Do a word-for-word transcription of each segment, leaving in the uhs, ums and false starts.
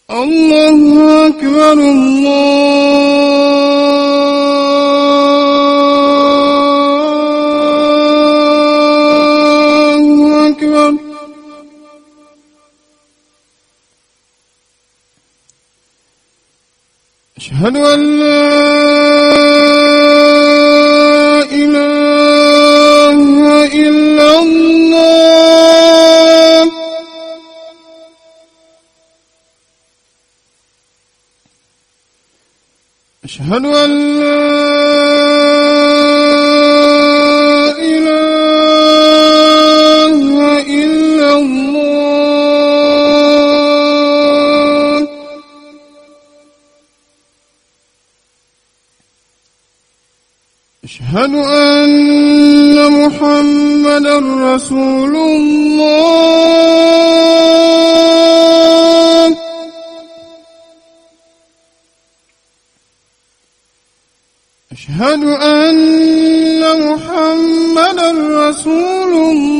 الله أكبر الله أكبر أشهد أن لا إله إلا الله أشهد أن لا إله إلا الله أشهد أن محمدا رسول الله أشهد أن محمدا رسول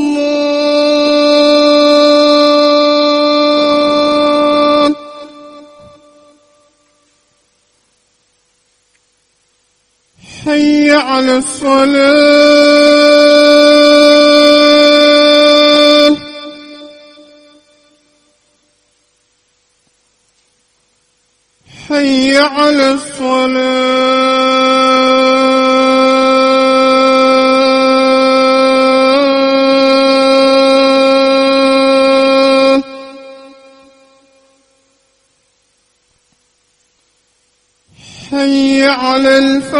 الله حي على الصلاة حي على الصلاة حي على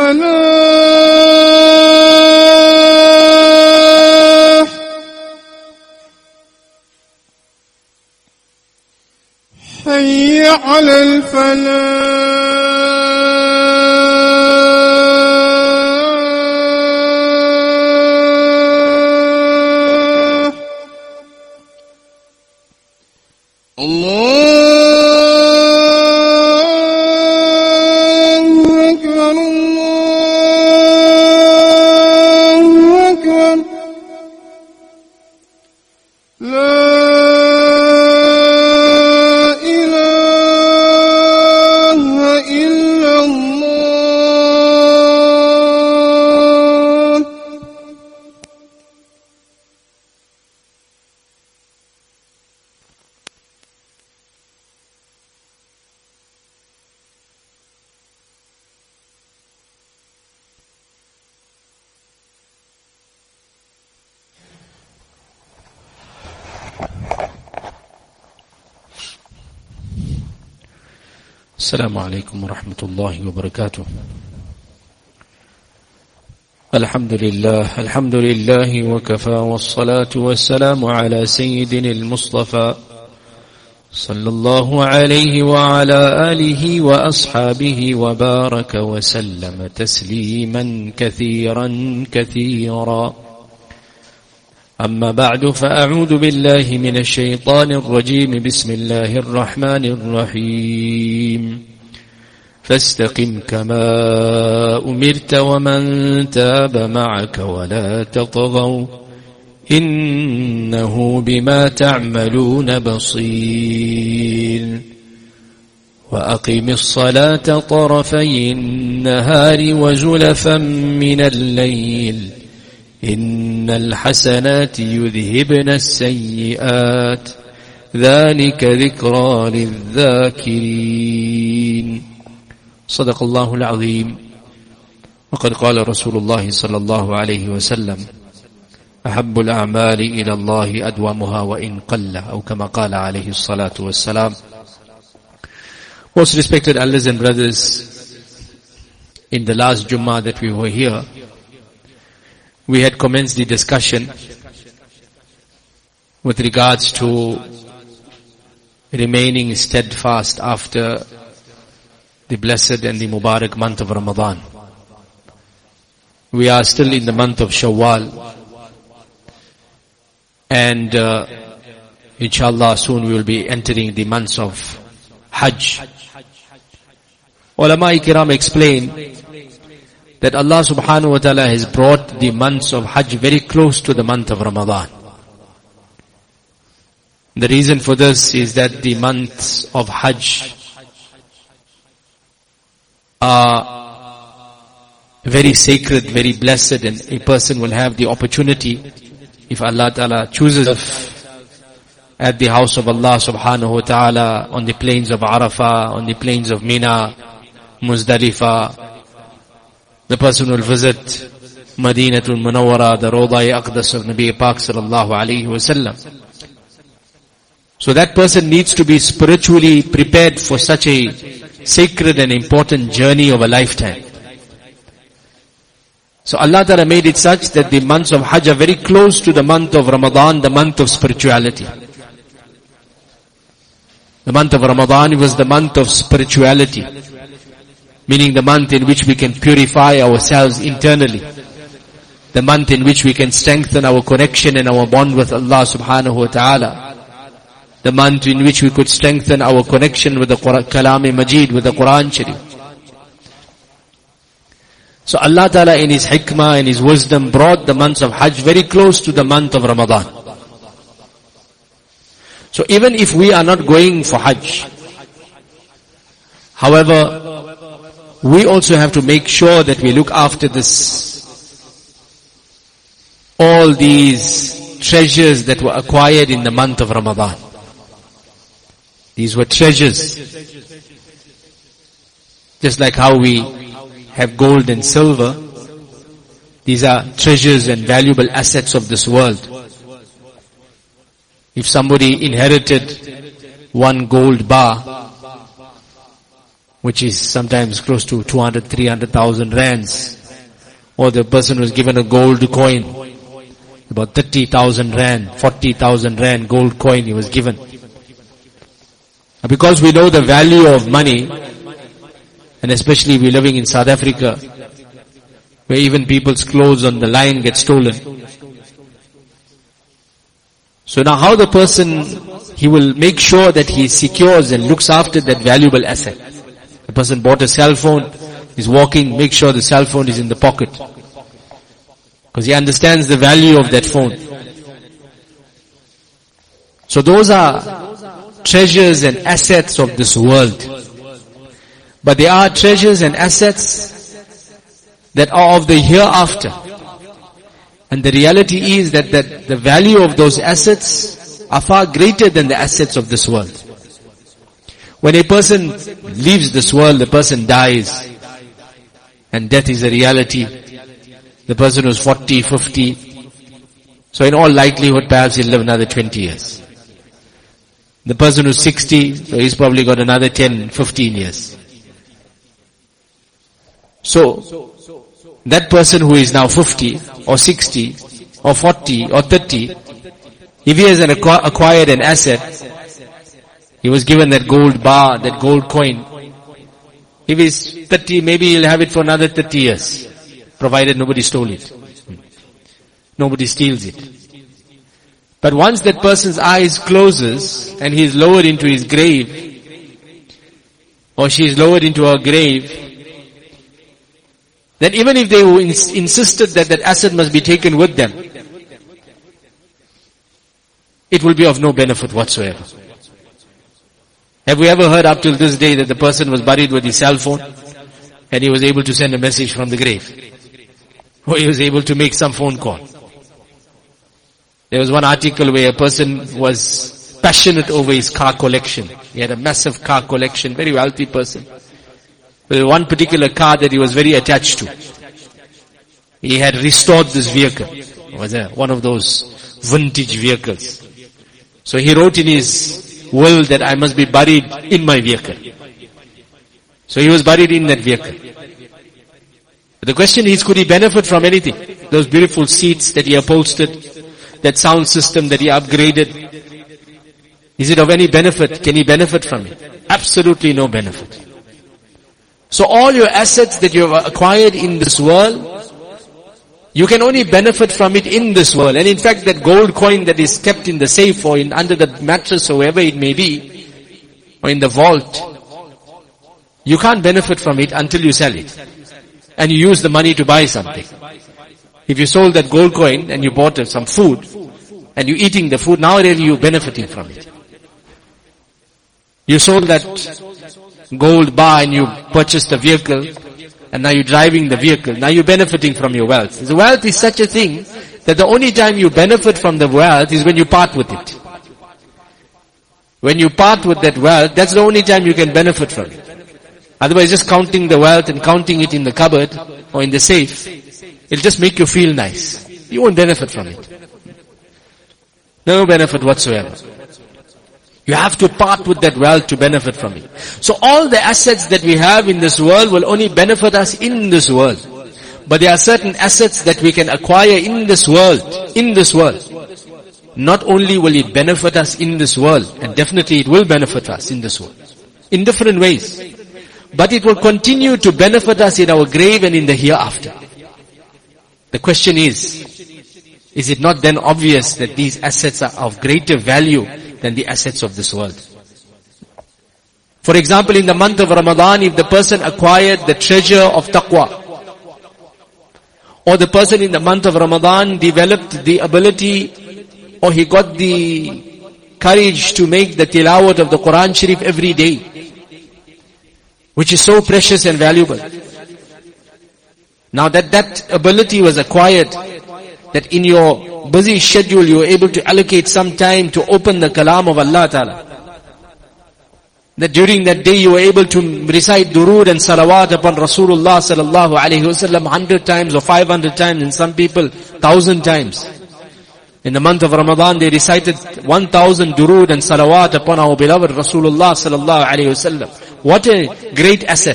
الفلاح حي على الفلاح الله أكبر الله أكبر لا السلام عليكم ورحمة الله وبركاته. الحمد لله الحمد لله وكفى، والصلاة والسلام على سيدنا المصطفى صلى الله عليه وعلى آله وأصحابه وبارك وسلم تسليما كثيرا كثيرا. أما بعد، فأعوذ بالله من الشيطان الرجيم. بسم الله الرحمن الرحيم. فاستقم كما أمرت ومن تاب معك ولا تطغوا إنه بما تعملون بصير. وأقم الصلاة طرفي النهار وزلفا من الليل إن الحسنات يذهبن السيئات ذلك ذكرى للذاكرين. صدق الله العظيم. وقد قال رسول الله صلى الله عليه وسلم: أحب الأعمال إلى الله أدومها وإن قل، أو كما قال عليه الصلاة والسلام. Most respected elders and brothers, in the last Jummah that we were here, we had commenced the discussion with regards to remaining steadfast after the blessed and the Mubarak month of Ramadan. We are still in the month of Shawwal, and uh, inshallah soon we will be entering the months of Hajj. Ulama Kiram explain that Allah subhanahu wa ta'ala has brought the months of Hajj very close to the month of Ramadan. The reason for this is that the months of Hajj are very sacred, very blessed, and a person will have the opportunity, if Allah Ta'ala chooses, at the house of Allah Subhanahu wa Ta'ala, on the plains of Arafah, on the plains of Mina, Muzdalifah. The person will visit Madinatul Munawwara, the Rawda Aqdas of Nabi Pak Sallallahu Alaihi Wasallam. So that person needs to be spiritually prepared for such a sacred and important journey of a lifetime. So Allah Ta'ala made it such that the months of Hajj are very close to the month of Ramadan, the month of spirituality. The month of Ramadan was the month of spirituality, meaning the month in which we can purify ourselves internally. The month in which we can strengthen our connection and our bond with Allah Subhanahu wa Ta'ala. The month in which we could strengthen our connection with the Kalam-e-Majid, with the Quran Sharif. So Allah Ta'ala in His hikmah and His wisdom brought the months of Hajj very close to the month of Ramadan. So even if we are not going for Hajj, however, we also have to make sure that we look after this, all these treasures that were acquired in the month of Ramadan. These were treasures. Just like how we have gold and silver, these are treasures and valuable assets of this world. If somebody inherited one gold bar, which is sometimes close to two hundred, three hundred thousand rands, or the person was given a gold coin, about thirty thousand rand, forty thousand rand gold coin he was given. Because we know the value of money, and especially we're living in South Africa, where even people's clothes on the line get stolen. So now how the person, he will make sure that he secures and looks after that valuable asset. The person bought a cell phone, is walking, make sure the cell phone is in the pocket. Because he understands the value of that phone. So those are treasures and assets of this world. But there are treasures and assets that are of the hereafter. And the reality is that, that the value of those assets are far greater than the assets of this world. When a person leaves this world, the person dies. And death is a reality. The person who's forty, fifty. So in all likelihood, perhaps he'll live another twenty years. The person who's sixty, so he's probably got another ten, fifteen years. So, that person who is now fifty, or sixty, or forty, or thirty, if he has an acqu- acquired an asset, he was given that gold bar, that gold coin. If he's thirty, maybe he'll have it for another thirty years, provided nobody stole it. Nobody steals it. But once that person's eyes closes and he is lowered into his grave, or she is lowered into her grave, then even if they ins- insisted that that asset must be taken with them, it will be of no benefit whatsoever. Have we ever heard up till this day that the person was buried with his cell phone and he was able to send a message from the grave? Or he was able to make some phone call? There was one article where a person was passionate over his car collection. He had a massive car collection, very wealthy person. But one particular car that he was very attached to. He had restored this vehicle. It was a, one of those vintage vehicles. So he wrote in his will that I must be buried in my vehicle. So he was buried in that vehicle. But the question is, could he benefit from anything? Those beautiful seats that he upholstered, that sound system that he upgraded, is it of any benefit? Can he benefit from it? Absolutely no benefit. So all your assets that you have acquired in this world, you can only benefit from it in this world. And in fact, that gold coin that is kept in the safe or in under the mattress or wherever it may be, or in the vault, you can't benefit from it until you sell it. And you use the money to buy something. If you sold that gold coin and you bought some food, and you're eating the food, now really you're benefiting from it. You sold that gold bar and you purchased a vehicle, and now you're driving the vehicle. Now you're benefiting from your wealth. The wealth is such a thing that the only time you benefit from the wealth is when you part with it. When you part with that wealth, that's the only time you can benefit from it. Otherwise, just counting the wealth and counting it in the cupboard or in the safe, it'll just make you feel nice. You won't benefit from it. No benefit whatsoever. You have to part with that wealth to benefit from it. So all the assets that we have in this world will only benefit us in this world. But there are certain assets that we can acquire in this world, in this world. Not only will it benefit us in this world, and definitely it will benefit us in this world, in different ways. But it will continue to benefit us in our grave and in the hereafter. The question is, is it not then obvious that these assets are of greater value than the assets of this world? For example, in the month of Ramadan, if the person acquired the treasure of taqwa, or the person in the month of Ramadan developed the ability, or he got the courage to make the tilawat of the Quran Sharif every day, which is so precious and valuable. Now that that ability was acquired, that in your busy schedule you were able to allocate some time to open the kalam of Allah Ta'ala. That during that day you were able to recite durood and salawat upon Rasulullah sallallahu alayhi wasallam hundred times or five hundred times, and some people thousand times. In the month of Ramadan they recited one thousand durood and salawat upon our beloved Rasulullah sallallahu alayhi wasallam. What a great asset.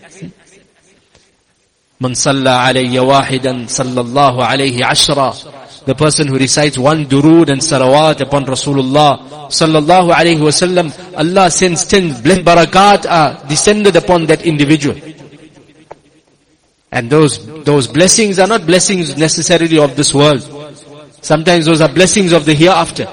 Man salla alayya wahidan sallallahu alayhi ashra. The person who recites one durood and salawat upon Rasulullah sallallahu alayhi wasallam, Allah sends ten blessed barakat are descended upon that individual. And those, those blessings are not blessings necessarily of this world. Sometimes those are blessings of the hereafter.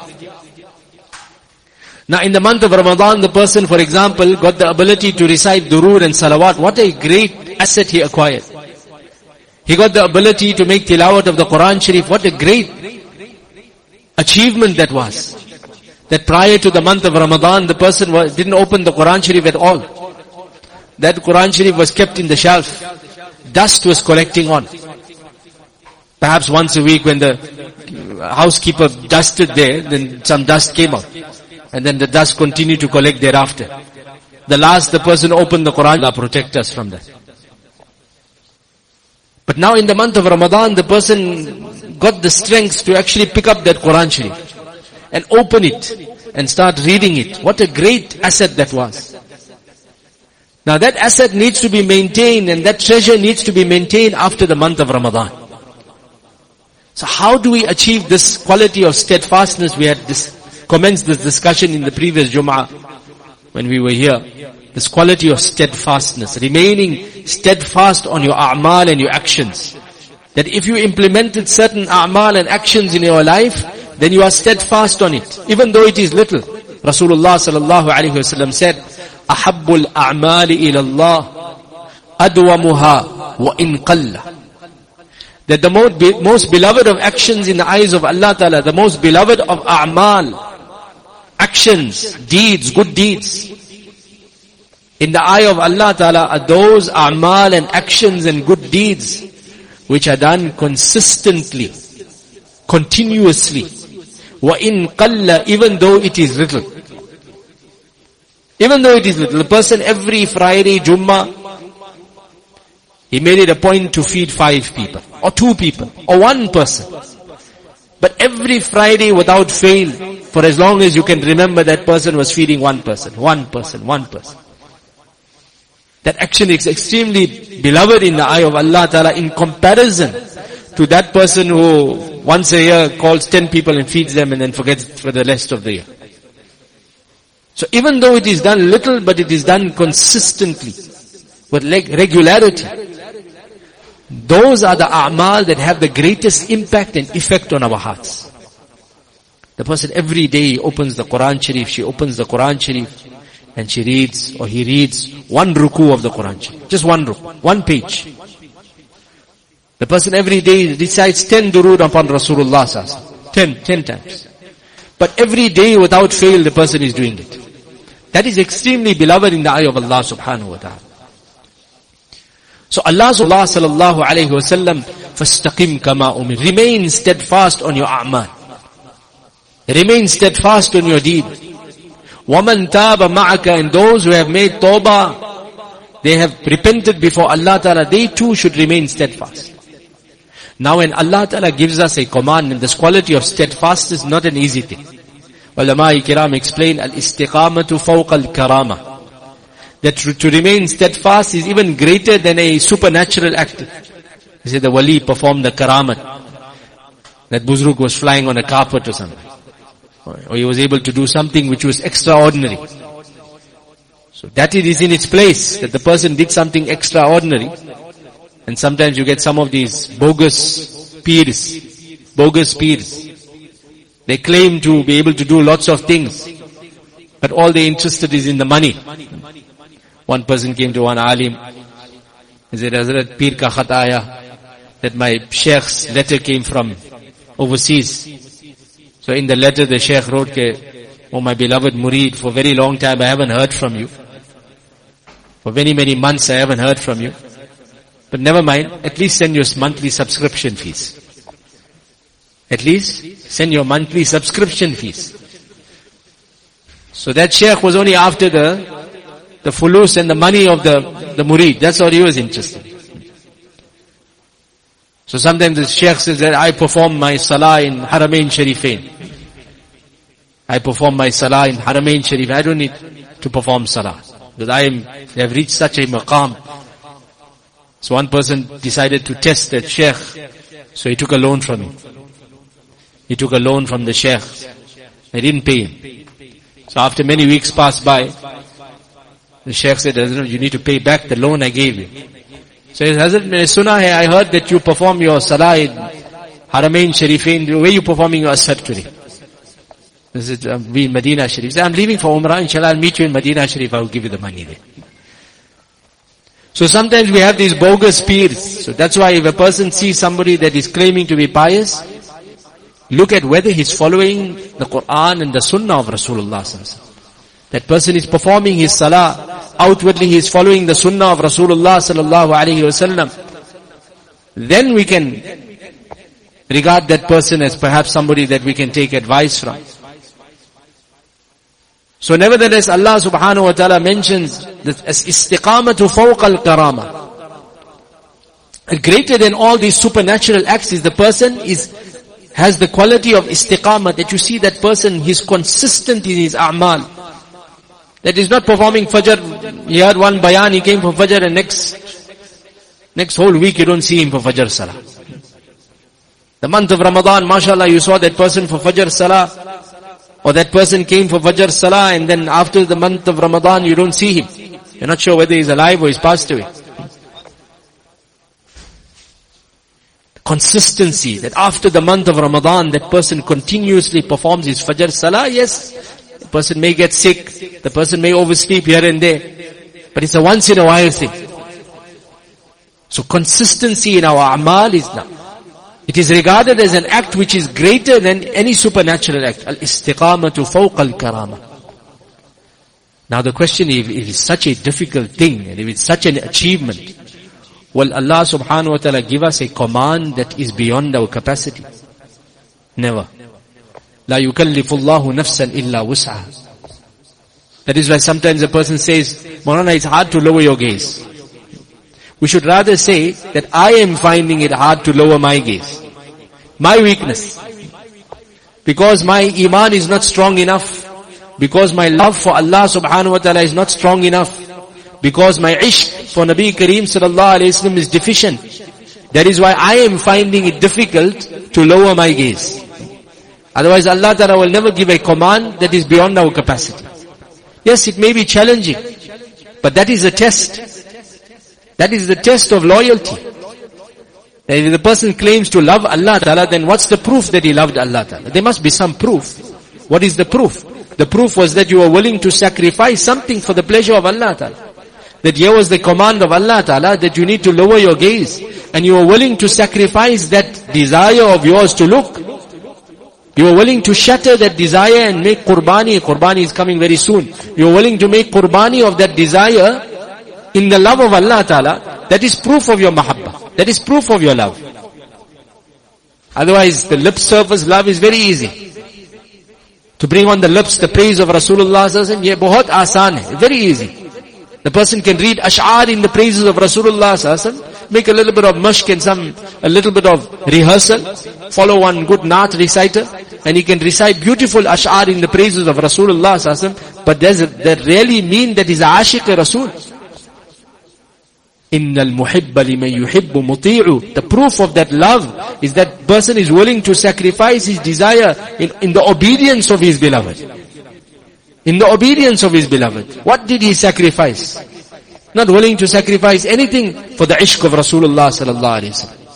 Now in the month of Ramadan, the person, for example, got the ability to recite durood and salawat. What a great asset he acquired. He got the ability to make tilawat of the Quran Sharif. What a great achievement that was. That prior to the month of Ramadan, the person was, didn't open the Quran Sharif at all. That Quran Sharif was kept in the shelf. Dust was collecting on. Perhaps once a week when the housekeeper dusted there, then some dust came out. And then the dust continued to collect thereafter. The last the person opened the Quran, Allah protect us from that. But now in the month of Ramadan, the person got the strength to actually pick up that Quran Sharif and open it and start reading it. What a great asset that was. Now that asset needs to be maintained, and that treasure needs to be maintained after the month of Ramadan. So how do we achieve this quality of steadfastness? We had this, commenced this discussion in the previous Jum'ah when we were here. This quality of steadfastness, remaining steadfast on your a'mal and your actions. That if you implemented certain a'mal and actions in your life, then you are steadfast on it, even though it is little. Rasulullah sallallahu alaihi wasallam said, "Ahabbul a'mali ila Allah adwamuha wa in qalla." That the most, be, most beloved of actions in the eyes of Allah Ta'ala, the most beloved of a'mal, actions, deeds, good deeds, in the eye of Allah Ta'ala are those a'mal and actions and good deeds which are done consistently, continuously. Wa in qalla, even though it is little. Even though it is little. The person every Friday, Jummah, he made it a point to feed five people, or two people, or one person. But every Friday without fail, for as long as you can remember, that person was feeding one person, one person, one person. That action is extremely beloved in the eye of Allah Ta'ala in comparison to that person who once a year calls ten people and feeds them and then forgets for the rest of the year. So even though it is done little, but it is done consistently, with regularity, those are the a'mal that have the greatest impact and effect on our hearts. The person every day opens the Quran Sharif, she opens the Quran Sharif, and she reads, or he reads, one ruku of the Quran Sharif. Just one ruku, one page. The person every day recites ten durood upon Rasulullah sallallahu alaihi wasallam. Ten, ten times. But every day without fail the person is doing it. That is extremely beloved in the eye of Allah subhanahu wa ta'ala. So Allah sallallahu alayhi wa sallam, فَاسْتَقِمْ كَمَا أُمِرْ. Remain steadfast on your a'mal. Remain steadfast on your deed. وَمَنْ تَابَ مَعَكَ. And those who have made tawbah, they have repented before Allah ta'ala, they too should remain steadfast. Now when Allah ta'ala gives us a command, and this quality of steadfast is not an easy thing. Ulama-i kiram explain, al-istiqamatu fawqa al-karama. That to, to remain steadfast is even greater than a supernatural act. They say the wali performed the karamat. That buzruk was flying on a carpet or something. Or he was able to do something which was extraordinary. So that it is in its place, that the person did something extraordinary. And sometimes you get some of these bogus peers, bogus peers. They claim to be able to do lots of things, but all they're interested is in the money. One person came to one alim, he said, Hazrat, Peer ka khat aaya, that my sheikh's letter came from overseas. So in the letter the sheikh wrote, oh my beloved murid, for a very long time I haven't heard from you. For many, many months I haven't heard from you. But never mind, at least send your monthly subscription fees. At least send your monthly subscription fees. So that sheikh was only after the the fulus and the money of the, the murid. That's all he was interested in. So sometimes the sheikh says that I perform my salah in Haramain Sharifain. I perform my salah in Haramain Sharifain. I don't need to perform salah. Because I am, I have reached such a maqam. So one person decided to test that sheikh. So he took a loan from him. He took a loan from the sheikh. They didn't pay him. So after many weeks passed by, the sheikh said, you need to pay back the loan I gave you. So he said, Hazrat, Suna hai, I heard that you perform your salah in Haramain Sharifain. Where are you performing your asr today? This is uh, we in Medina Sharif. He said, I'm leaving for Umrah. Inshallah, I'll meet you in Medina Sharif. I will give you the money there. So sometimes we have these bogus peers. So that's why if a person sees somebody that is claiming to be pious, look at whether he's following the Quran and the Sunnah of Rasulullah sallallahu alaihi wasallam. That person is performing his salah. Outwardly he is following the Sunnah of Rasulullah sallallahu alaihi wasallam. Then we can regard that person as perhaps somebody that we can take advice from. So nevertheless, Allah subhanahu wa ta'ala mentions that as istiqamatu fawqa al-karama. Greater than all these supernatural acts is the person is, has the quality of istiqamah, that you see that person, he's consistent in his a'mal. That is not performing fajr. He had one bayan, he came for fajr, and next, next whole week you don't see him for fajr salah. The month of Ramadan, mashallah, you saw that person for fajr salah. Or that person came for Fajr Salah, and then after the month of Ramadan you don't see him. You're not sure whether he's alive or he's passed away. Consistency, that after the month of Ramadan that person continuously performs his Fajr Salah. Yes, the person may get sick, the person may oversleep here and there, but it's a once in a while thing. So consistency in our a'mal is not. It is regarded as an act which is greater than any supernatural act. Al-istiqamatu fawqa al-karama. Now the question is, if it's such a difficult thing, and if it's such an achievement, will Allah subhanahu wa ta'ala give us a command that is beyond our capacity? Never. La yukallifu Allahu nafsan illa wus'aha. That is why sometimes a person says, Maulana, it's hard to lower your gaze. We should rather say that I am finding it hard to lower my gaze. My weakness. Because my iman is not strong enough. Because my love for Allah subhanahu wa ta'ala is not strong enough. Because my ishq for Nabi Kareem sallallahu alayhi wa sallam is deficient. That is why I am finding it difficult to lower my gaze. Otherwise Allah ta'ala will never give a command that is beyond our capacity. Yes, it may be challenging, but that is a test. That is the test of loyalty. That if the person claims to love Allah Ta'ala, then what's the proof that he loved Allah Ta'ala? There must be some proof. What is the proof? The proof was that you were willing to sacrifice something for the pleasure of Allah Ta'ala. That here was the command of Allah Ta'ala that you need to lower your gaze. And you were willing to sacrifice that desire of yours to look. You are willing to shatter that desire and make qurbani. Qurbani is coming very soon. You are willing to make qurbani of that desire in the love of Allah Ta'ala. That is proof of your mahabbah. That is proof of your love. Otherwise, the lip surface love is very easy. To bring on the lips the praise of Rasulullah sallallahu alaihi wasallam, ye bahut aasan hai, very easy. The person can read ash'ar in the praises of Rasulullah sallallahu alaihi wasallam, make a little bit of mashq and some, a little bit of rehearsal, follow one good naat reciter, and he can recite beautiful ash'ar in the praises of Rasulullah sallallahu alaihi wasallam, but does that really mean that he's a ashiq Rasul? Innal muhibba liman yuhibbu muti'u. The proof of that love is that person is willing to sacrifice his desire in, in the obedience of his beloved. In the obedience of his beloved. What did he sacrifice? Not willing to sacrifice anything for the ishq of Rasulullah sallallahu alaihi wasallam.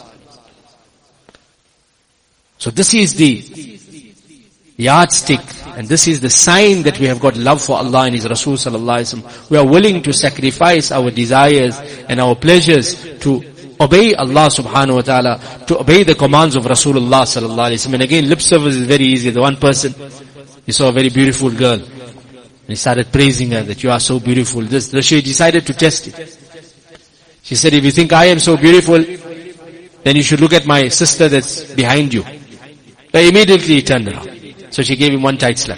So this is the yardstick, and this is the sign that we have got love for Allah and His Rasul sallallahu alaihi wasallam. We are willing to sacrifice our desires and our pleasures to obey Allah subhanahu wa ta'ala, to obey the commands of Rasulullah sallallahu alaihi wasallam. And again, lip service is very easy. The one person, he saw a very beautiful girl, and he started praising her that you are so beautiful. This, she decided to test it. She said, if you think I am so beautiful, then you should look at my sister that's behind you. But immediately he turned around. So she gave him one tight slap.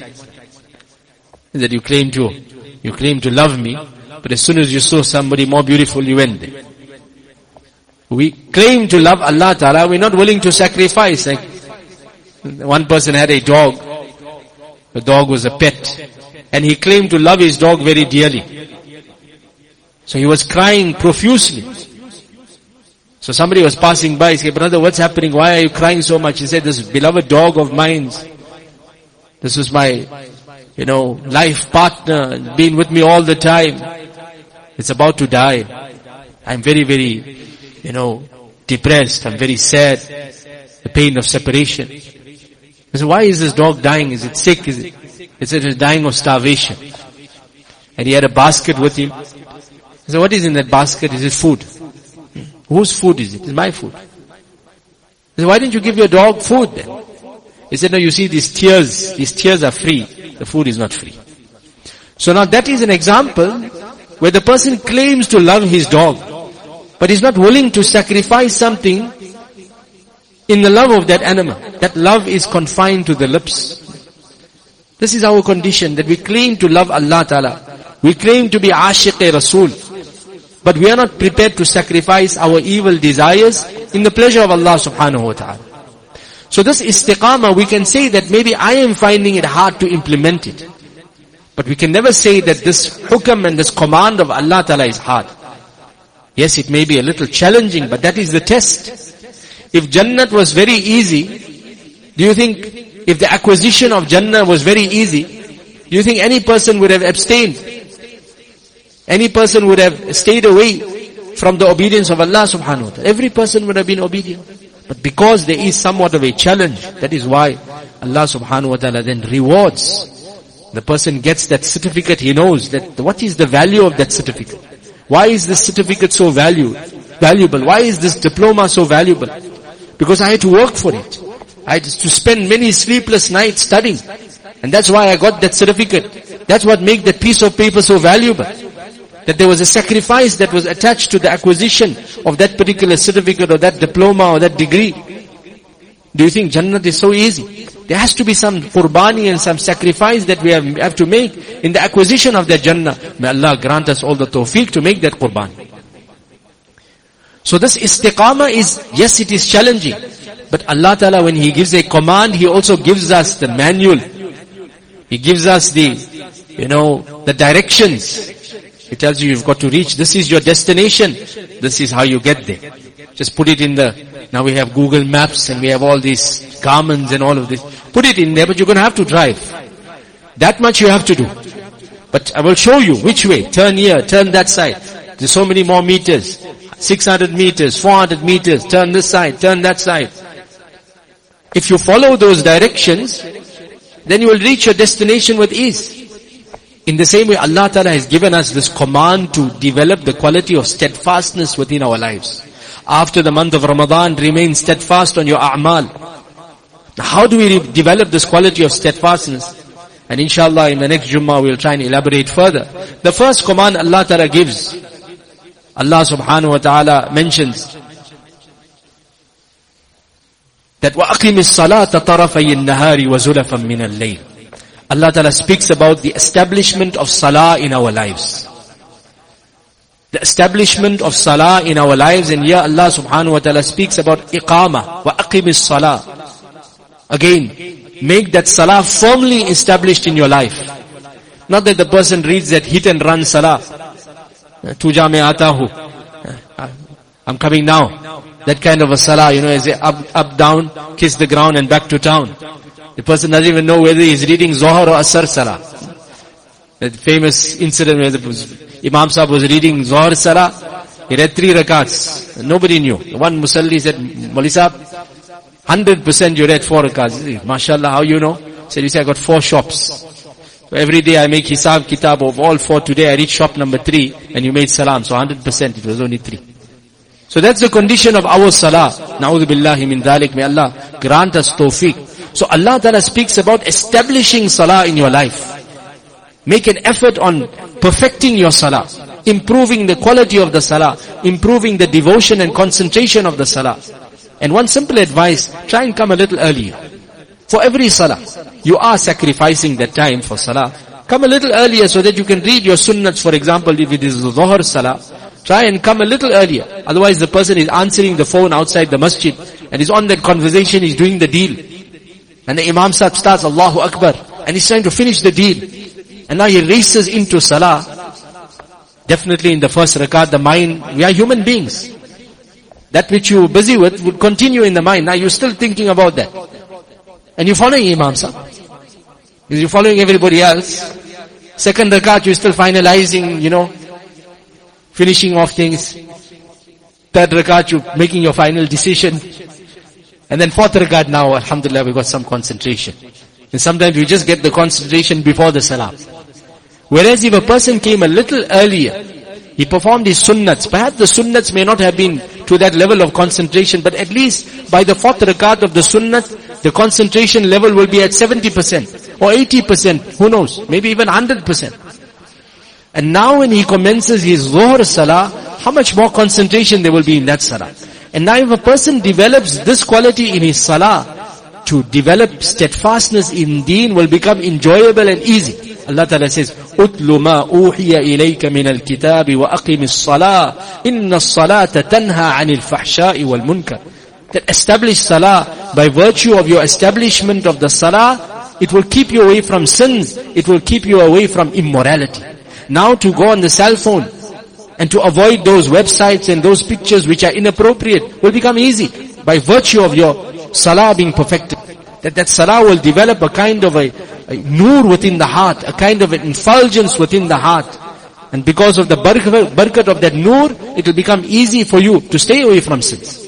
That you claim to, you claim to love me, but as soon as you saw somebody more beautiful, you went there. We claim to love Allah Ta'ala, we're not willing to sacrifice. Like, one person had a dog. The dog was a pet. And he claimed to love his dog very dearly. So he was crying profusely. So somebody was passing by, he said, brother, what's happening? Why are you crying so much? He said, this beloved dog of mine, this is my, you know, life partner, been with me all the time. It's about to die. I'm very, very, you know, depressed. I'm very sad. The pain of separation. He said, why is this dog dying? Is it sick? Is it? He said, it's dying of starvation. And he had a basket with him. He said, what is in that basket? Is it food? Whose food is it? It's my food. He said, why didn't you give your dog food then? He said, no, you see these tears, these tears are free. The food is not free. So now that is an example where the person claims to love his dog, but is not willing to sacrifice something in the love of that animal. That love is confined to the lips. This is our condition, that we claim to love Allah Ta'ala. We claim to be ashiq Rasul. But we are not prepared to sacrifice our evil desires in the pleasure of Allah subhanahu wa ta'ala. So this istiqamah, we can say that maybe I am finding it hard to implement it. But we can never say that this hukam and this command of Allah Ta'ala is hard. Yes, it may be a little challenging, but that is the test. If Jannat was very easy, do you think if the acquisition of Jannah was very easy, do you think any person would have abstained? Any person would have stayed away from the obedience of Allah subhanahu wa ta'ala. Every person would have been obedient. But because there is somewhat of a challenge, that is why Allah subhanahu wa ta'ala then rewards. The person gets that certificate, he knows that what is the value of that certificate. Why is this certificate so value, valuable? Why is this diploma so valuable? Because I had to work for it. I had to spend many sleepless nights studying. And that's why I got that certificate. That's what makes that piece of paper so valuable. That there was a sacrifice that was attached to the acquisition of that particular certificate or that diploma or that degree. Do you think Jannat is so easy? There has to be some qurbani and some sacrifice that we have, have to make in the acquisition of that Jannah. May Allah grant us all the tawfiq to make that qurbani. So this istiqamah is, yes, it is challenging. But Allah Ta'ala, when He gives a command, He also gives us the manual. He gives us the, you know, the directions. He tells you, you've got to reach, this is your destination. This is how you get there. Just put it in the, now we have Google Maps and we have all these Garmins and all of this. Put it in there, but you're going to have to drive. That much you have to do. But I will show you which way. Turn here, turn that side. There's so many more meters. six hundred meters, four hundred meters. Turn this side, turn that side. If you follow those directions, then you will reach your destination with ease. In the same way, Allah Ta'ala has given us this command to develop the quality of steadfastness within our lives. After the month of Ramadan, remain steadfast on your a'mal. How do we develop this quality of steadfastness? And inshallah in the next Jummah we'll try and elaborate further. The first command Allah Ta'ala gives, Allah subhanahu wa ta'ala mentions that وَأَقِمِ الصَّلَاةَ طَرَفَيِ النَّهَارِ وَزُلَفًا مِنَ اللَّيْلِ. Allah Ta'ala speaks about the establishment of salah in our lives. The establishment of salah in our lives, and here Allah subhanahu wa ta'ala speaks about iqama, وَأَقِمِ الصَّلَاةِ. Again, make that salah firmly established in your life. Not that the person reads that hit and run salah. Tuja mein aata hu. I'm coming now. That kind of a salah, you know, as a up, up, down, kiss the ground and back to town. The person doesn't even know whether he's reading Zohar or Asar salah. That famous incident where the Imam Sahib was reading Zohar salah. He read three rakats. Nobody knew. One Musalli said, Mawli Sahib, one hundred percent you read four rakats. MashaAllah, how you know? He said, you see, I got four shops. So every day I make hisab kitab of all four. Today I reach shop number three and you made salam. So one hundred percent it was only three. So that's the condition of our salah. Na'udhu billahi min dhalik. May Allah grant us tawfiq. So Allah Ta'ala speaks about establishing salah in your life. Make an effort on perfecting your salah, improving the quality of the salah, improving the devotion and concentration of the salah. And one simple advice, try and come a little earlier. For every salah, you are sacrificing that time for salah. Come a little earlier so that you can read your sunnats. For example, if it is Dhuhr salah, try and come a little earlier. Otherwise the person is answering the phone outside the masjid and is on that conversation, he's doing the deal. And the Imam Sahib starts Allahu Akbar and he's trying to finish the deal. And now he races into salah. Definitely in the first rakat, the mind, we are human beings. That which you are busy with would continue in the mind. Now you're still thinking about that. And you're following Imam Sahib. Because you're following everybody else. Second rakat, you're still finalizing, you know, finishing off things. Third rakat, you're making your final decision. And then fourth rakat now, alhamdulillah, we got some concentration. And sometimes we just get the concentration before the salah. Whereas if a person came a little earlier, he performed his sunnats. Perhaps the sunnats may not have been to that level of concentration, but at least by the fourth rakat of the sunnat, the concentration level will be at seventy percent or eighty percent. Who knows? Maybe even one hundred percent. And now when he commences his Dhuhr salah, how much more concentration there will be in that salah. And now if a person develops this quality in his salah, to develop steadfastness in deen will become enjoyable and easy. Allah Ta'ala says, أُتْلُ مَا أُوحِيَ إِلَيْكَ مِنَ الْكِتَابِ وَأَقِمِ الصَّلَاةِ إِنَّ الصَّلَاةَ تَنْهَى عَنِ الْفَحْشَاءِ وَالْمُنْكَرِ. That establish salah, by virtue of your establishment of the salah, it will keep you away from sins, it will keep you away from immorality. Now to go on the cell phone and to avoid those websites and those pictures which are inappropriate will become easy by virtue of your salah being perfected. That that salah will develop a kind of a, a nur within the heart, a kind of an effulgence within the heart. And because of the barakat, barakat of that nur, it will become easy for you to stay away from sins.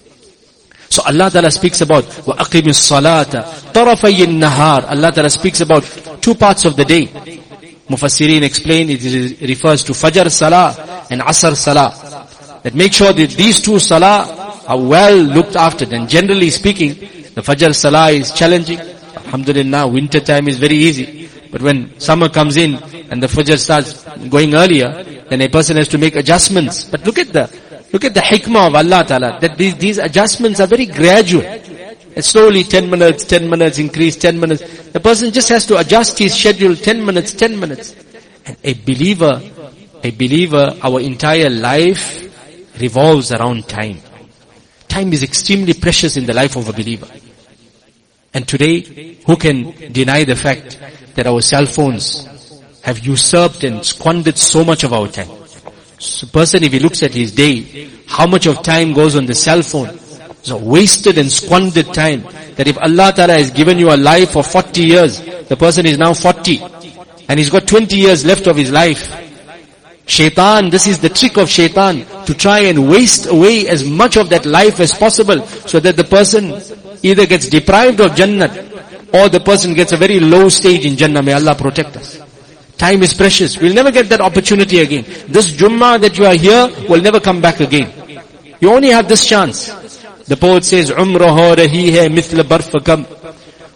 So Allah Ta'ala speaks about وَأَقِمِ الصَّلَاةَ طَرَفَيِ النَّهَارِ. Allah Ta'ala speaks about two parts of the day. Mufassirin explain it is, refers to Fajr Salah and Asr Salah. That make sure that these two Salah are well looked after. And generally speaking, the Fajr Salah is challenging. Alhamdulillah, winter time is very easy. But when summer comes in and the Fajr starts going earlier, then a person has to make adjustments. But look at the, look at the hikmah of Allah Ta'ala, that these, these adjustments are very gradual. And slowly ten minutes, ten minutes, increase ten minutes. The person just has to adjust his schedule ten minutes, ten minutes. And a believer, a believer, our entire life revolves around time. Time is extremely precious in the life of a believer. And today, who can deny the fact that our cell phones have usurped and squandered so much of our time? So person, if he looks at his day, how much of time goes on the cell phone? It's a wasted and squandered time. That if Allah Ta'ala has given you a life of forty years, the person is now forty, and he's got twenty years left of his life. Shaitan, this is the trick of shaitan, to try and waste away as much of that life as possible, so that the person either gets deprived of Jannah, or the person gets a very low stage in Jannah. May Allah protect us. Time is precious. We'll never get that opportunity again. This Jummah that you are here will never come back again. You only have this chance. The poet says, "Umrah rahi hai mithl barf kam."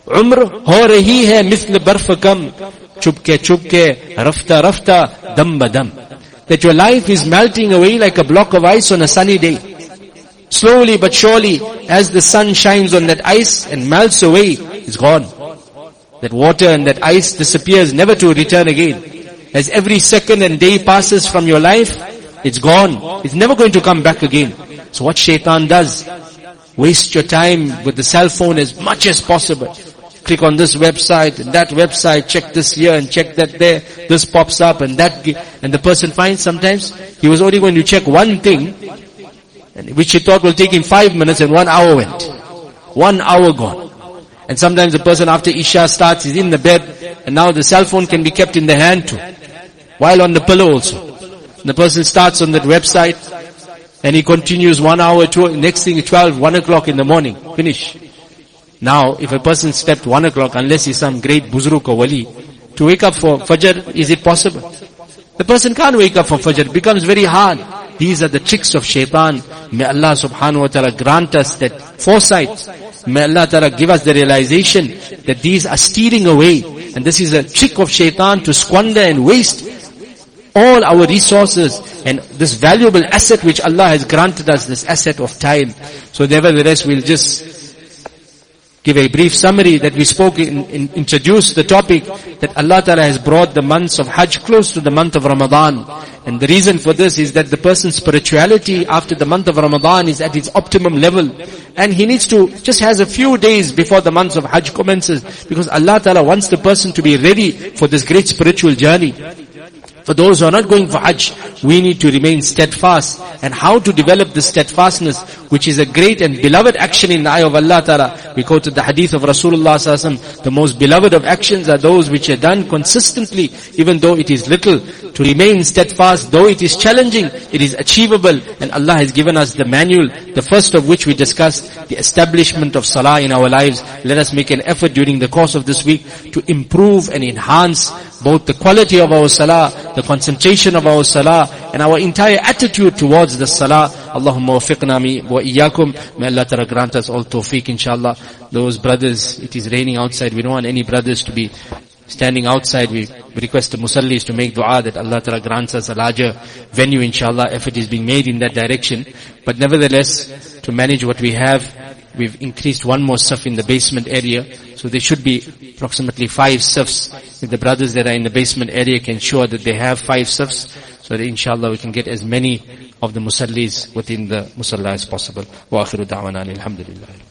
Umr ho rahi hai mithl barf kam, chupke chupke, rafta rafta, dam badam. That your life is melting away like a block of ice on a sunny day. Slowly but surely, as the sun shines on that ice and melts away, it's gone. That water and that ice disappears, never to return again. As every second and day passes from your life, it's gone. It's never going to come back again. So what shaitan does, waste your time with the cell phone as much as possible. Click on this website and that website, check this here and check that there, this pops up and that, and the person finds sometimes he was only going to check one thing, which he thought will take him five minutes, and one hour went. One hour gone. And sometimes the person after Isha starts, he's in the bed, and now the cell phone can be kept in the hand too, while on the pillow also. And the person starts on that website, and he continues one hour, two, next thing twelve, one o'clock in the morning, finish. Now, if a person slept one o'clock, unless he's some great buzruk or wali, to wake up for Fajr, is it possible? The person can't wake up for Fajr, it becomes very hard. These are the tricks of shaitan. May Allah subhanahu wa ta'ala grant us that foresight. May Allah ta'ala give us the realization that these are stealing away. And this is a trick of shaitan to squander and waste all our resources and this valuable asset which Allah has granted us, this asset of time. So nevertheless, we'll just give a brief summary that we spoke in, in introduced the topic that Allah Ta'ala has brought the months of Hajj close to the month of Ramadan. And the reason for this is that the person's spirituality after the month of Ramadan is at its optimum level. And he needs to, just has a few days before the months of Hajj commences, because Allah Ta'ala wants the person to be ready for this great spiritual journey. For those who are not going for Hajj, we need to remain steadfast. And how to develop this steadfastness, which is a great and beloved action in the eye of Allah Ta'ala. We quoted the hadith of Rasulullah Sallallahu Alaihi Wasallam. The most beloved of actions are those which are done consistently, even though it is little. To remain steadfast, though it is challenging, it is achievable. And Allah has given us the manual, the first of which we discussed, the establishment of salah in our lives. Let us make an effort during the course of this week to improve and enhance both the quality of our salah, the concentration of our salah, and our entire attitude towards the salah. Allahumma wafiqna mi wa iyyakum. May Allah Ta'ala grant us all tawfiq, inshallah. Those brothers, it is raining outside. We don't want any brothers to be standing outside. We request the musallis to make dua that Allah Ta'ala grants us a larger venue, inshallah. Effort is being made in that direction. But nevertheless, to manage what we have, we've increased one more saf in the basement area. So there should be approximately five safs. If the brothers that are in the basement area can ensure that they have five safs, so that inshallah we can get as many of the musallis within the musalla as possible. Wa akhiru da'wana alhamdulillah.